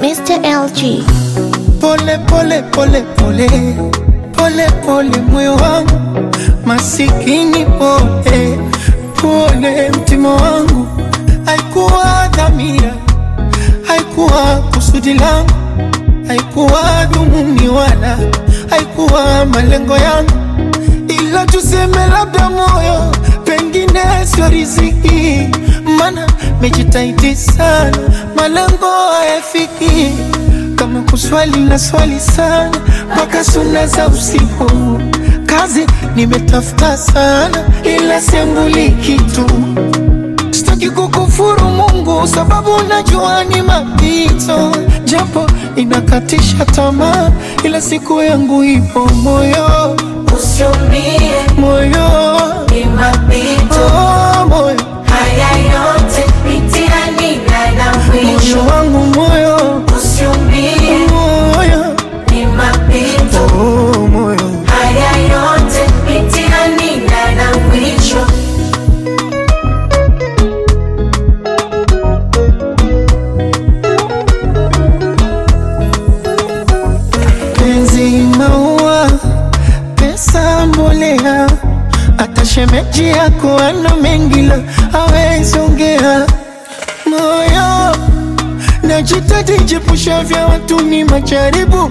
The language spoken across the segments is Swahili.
Mr. LG. Pole pole pole pole pole pole moyo wangu masikini, pole pole mtima wangu. Haikuwa dhamira, haikuwa kusudi langu, haikuwa dhumuni wala haikuwa malengo yangu, ila tuseme labda moyo pengine sio riziki, mana mejitahidi sana malengo hayafiki. Kama kuswali na swali sana mpaka suna za usiku, kazi nimetafuta sana ila siambuli kitu. Sitaki kukufuru Mungu sababu najua ni mapito, japo inakatisha tamaa ila siku yangu ipo. Moyo usiumie, moyo ni mapito, moyo haya yote mitihani na mwisho. moyo wangu moyo Usiumie, moyo ni mapito, moyo haya yote mitihani na mwisho. penzi maua, pesa mbolea, hata shemeji yako ana mengi la hawezi ongea. Moyo najitahidi jepusha vya watu ni majaribu,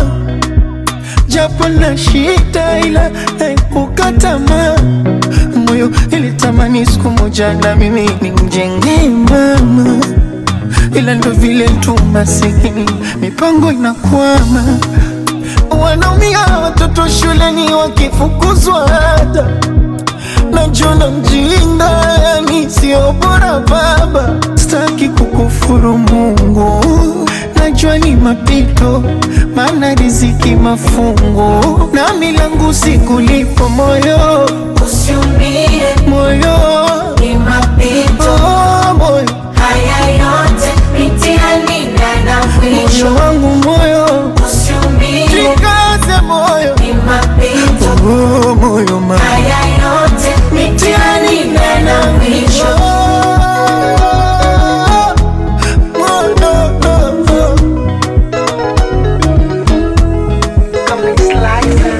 japo na shida ila naepuka tamaa. Moyo ilitamani siku moja na mimi nimjenge mama, ila ndo vile tu masikini mipango inakwama. Wanaumia watoto shuleni wakifukuzwa ada, najona mjinga yani sio bora baba. Sitaki kukufuru Mungu, najua ni mapito, maana riziki mafungu, na milangu sikulipo. Moyo Usiumie, moyo ni mapito, moyo haya yote mitihani na mwisho. moyo wangu moyo Usiumie, jikaze moyo ni mapito, moyo ma haya yote mitihani na mwisho. Come and slice